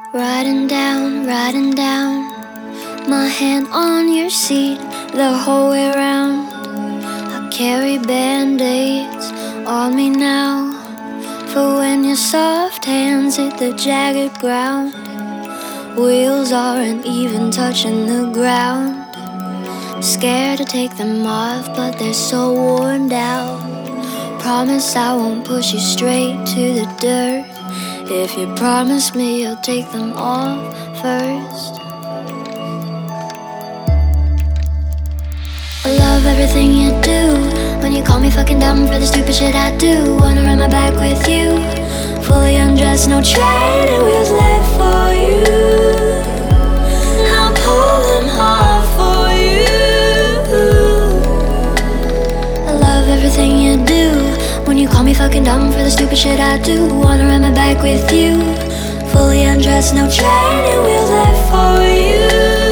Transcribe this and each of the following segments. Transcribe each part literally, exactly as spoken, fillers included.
Riding down, riding down, my hand on your seat the whole way round. I carry band-aids on me now, for when your soft hands hit the jagged ground. Wheels aren't even touching the ground. Scared to take them off, but they're so worn down. Promise I won't push you straight to the dirt. If you promise me you'll take them off first. I love everything you do. When you call me fucking dumb for the stupid shit I do. Wanna run my back with you, fully undressed, no training wheels left for you. I'll pull them hard for you. I love everything you do. When you call me fucking dumb for the stupid shit I do. Wanna run my back with you, fully undressed, no training wheels left for you.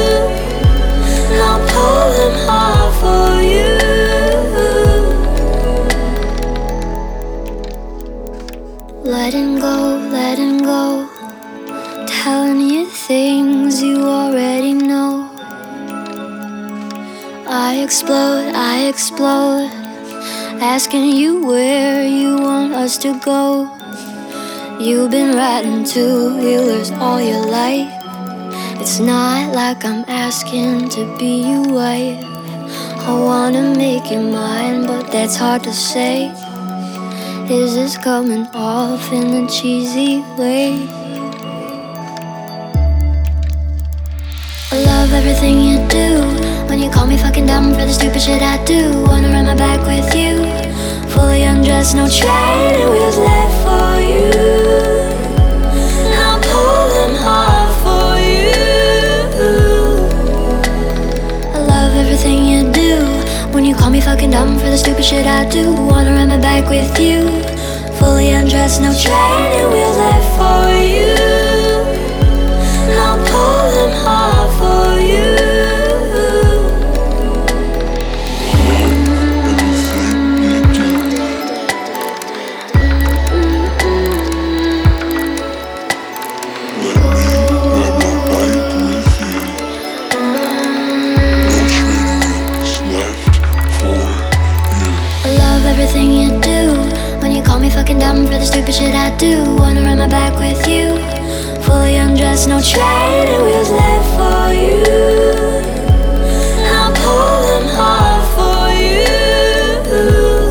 I'll pull them hard for you. Letting go, letting go, telling you things you already know. I explode, I explode, asking you where you want us to go. You've been riding two-wheelers all your life. It's not like I'm asking to be your wife. I wanna make you mine, but that's hard to say. Is this coming off in a cheesy way? I love everything you do. When you call me fucking dumb for the stupid shit I do. Wanna run my back with you, fully undressed, no training wheels left for you. I'll pull them hard for you. I love everything you do. When you call me fucking dumb for the stupid shit I do. Wanna run my back with you, fully undressed, no training wheels left for you. I'll pull them hard for you. Everything you do. When you call me fucking dumb for the stupid shit I do. Wanna run my back with you, fully undressed, no training wheels left for you. I'll pull them hard for you.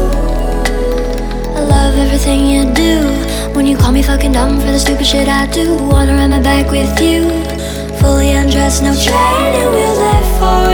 I love everything you do. When you call me fucking dumb for the stupid shit I do. Wanna run my back with you, fully undressed, no training wheels left for you.